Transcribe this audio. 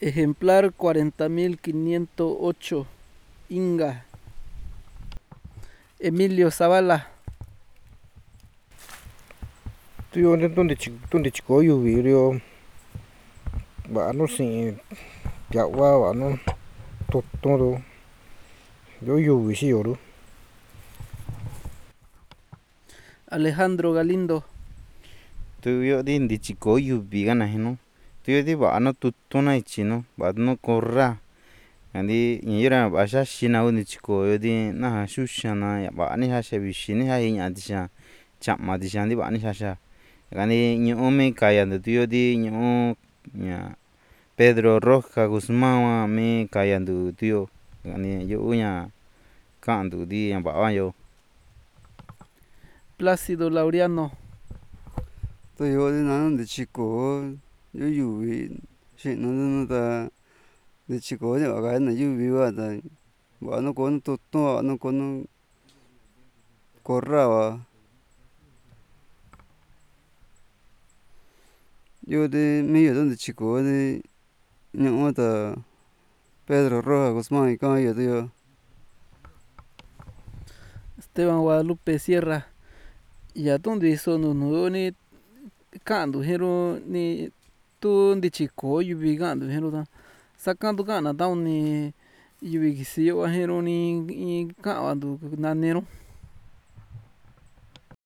Ejemplar 40.508, Inga. Emilio Zavala. Tuyo donde chico yo vivió va no sé ya va no todo yo vi oro. Alejandro Galindo. Tuyo di chico yo vi gana no. Tuyo di va no tutuna ichino va no corra. Andi nyira ba sha shina undi chico yo di na shushana ya ba ni ha shebishini ha yinya disha chama disha di ba ni sha. Gani nyoome kaya de tuyo di nyo nya Pedro Roja Guzmán me kaya du tuyo gani yo unya kandu di yang ba yo. Plácido Laureano. Tuyo di nano de chico yo yuvi shino no da de chico ya ga na yuvi wa da wa no kono tutto no kono corra wa yo de medio donde chico de no da Pedro Roja Guzmán kaya tuyo. Esteban Guadalupe Sierra. Ya donde hizo no ni candu hero ni tu ndi chico yuvi gandu hero da sacando gana da ni yuvi que se yo hero ni candu nanero.